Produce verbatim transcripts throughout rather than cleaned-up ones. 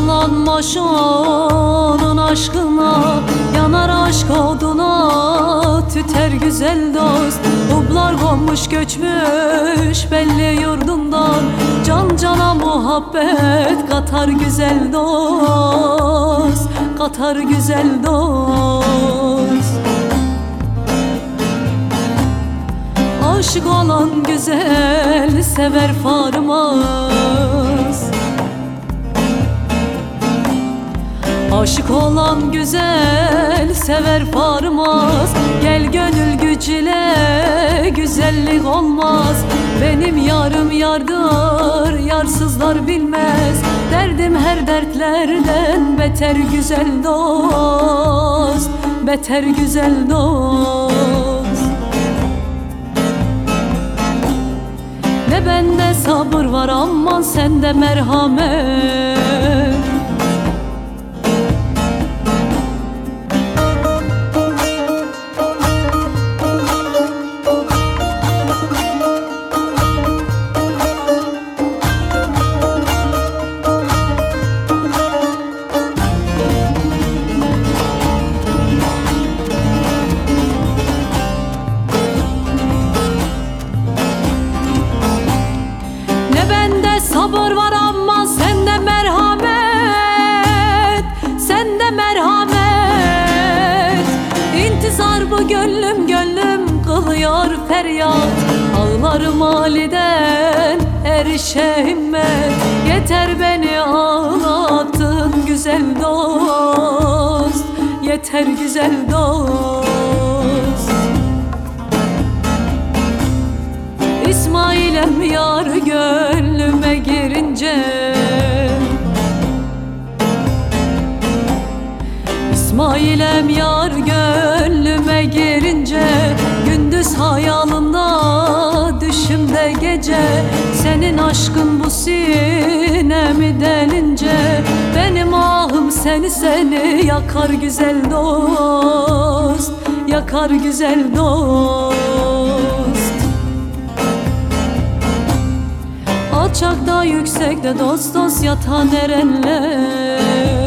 Aşıklanmış onun aşkına, yanar aşk oduna, tüter güzel dost. Ublar konmuş göçmüş belli yurdundan, can cana muhabbet katar güzel dost, katar güzel dost. Aşık olan güzel sever farmaz, aşık olan güzel sever farmaz. Gel gönül gücüyle güzellik olmaz. Benim yarım yardır, yarsızlar bilmez. Derdim her dertlerden beter güzel dost, beter güzel dost. Ne bende sabır var aman sende merhamet. Sabır var ama sende merhamet, sende merhamet. İntizar bu gönlüm gönlüm kılıyor feryat. Ağlarım haliden erişe himmet. Yeter beni ağlattın güzel dost, yeter güzel dost. İsmail'em yar gönlüme girince, İsmail'em yar gönlüme girince, gündüz hayalımda düşümde gece. Senin aşkın bu sinemi delince, benim ahım seni seni yakar güzel dost, yakar güzel dost. Alçakta yüksekte dost dost yatan erenler.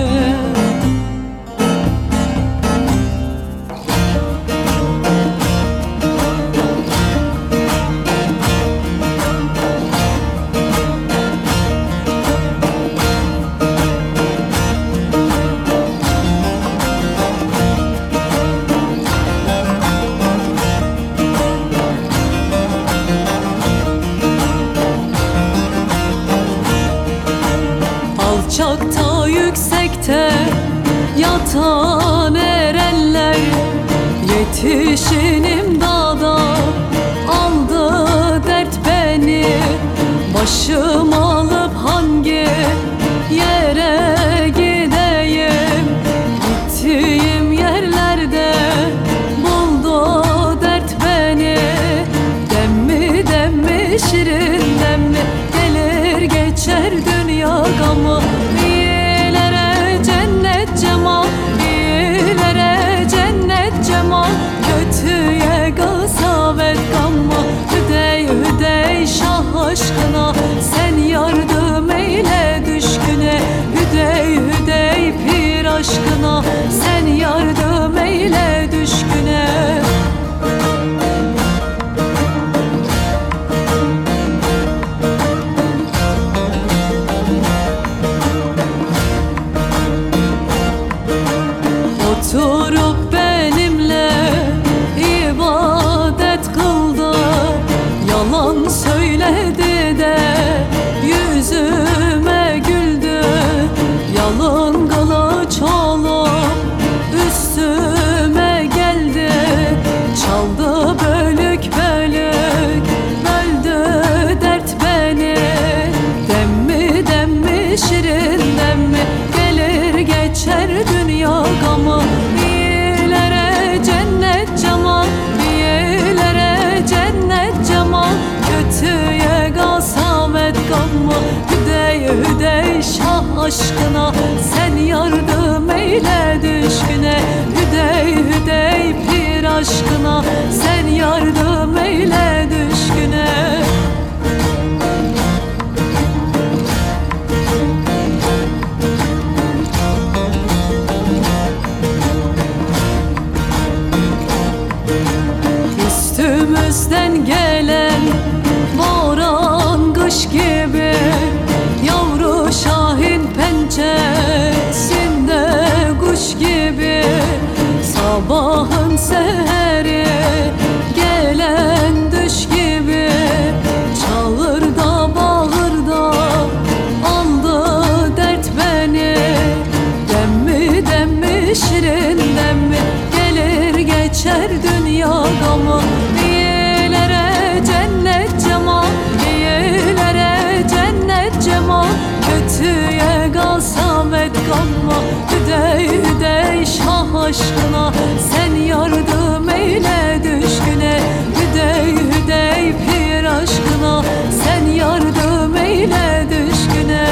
Alçakta yüksekte yatan erenler, yetişinim dağda aldı dert beni. Başım alıp hangi yere gideyim, gittiğim yerlerde buldu dert beni. Demmi demmi şirin demmi gelir geçer dünya gamı. İyilere cennet cemal, iyilere cennet cemal, kötüye gısavet gamma. Hüdey hüdey şah aşkına, sen yardım eyle düşküne. Hüdey hüdey pir aşkına, sen yardım eyle düşküne. Oturup benimle ibadet kıldı, yalan söyledi de yüzüme güldü. Yalın kılıç olup üstüme geldi, çaldı bölük bölük böldü dert beni. Demmi demmi şirin demmi gelir geçer dünya gamı. İyilere cennet cemal, iyilere cennet cemal, kötüye gısavet gamma. Hüdey hüdey şah aşkına, sen yardım eyle düşküne. Hüdey hüdey pir aşkına, sen yardım eyle düşküne. gözden gelen boran kış gibi, yavru şahin pençesinde kuş gibi. Sabahın seheri gelen düş gibi, çağırda bağırda aldı dert beni. Demmi demmi şirin demmi, gelir geçer dünya gamı. İyilere cennet cemal, iyilere cennet cemal, kötüye kalsam et kanma. Hüdey hüdey şah aşkına, sen yardım eyle düşküne. Hüdey hüdey pir aşkına, sen yardım eyle düşküne.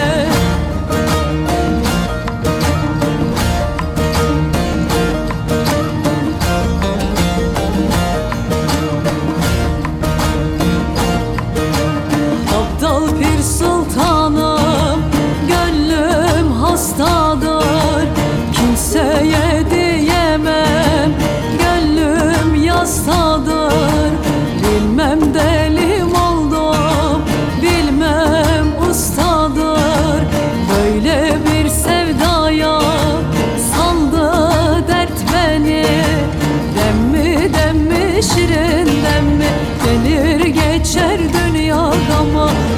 Abdal Pir Sultanım, gönlüm hastadır, kimseye diyemem, gönlüm yastadır. Bilmem delim oldum, bilmem ustadır, böyle bir sevdaya saldı dert beni. Demmi demmi şirin demmi, gelir geçer dünya gamı.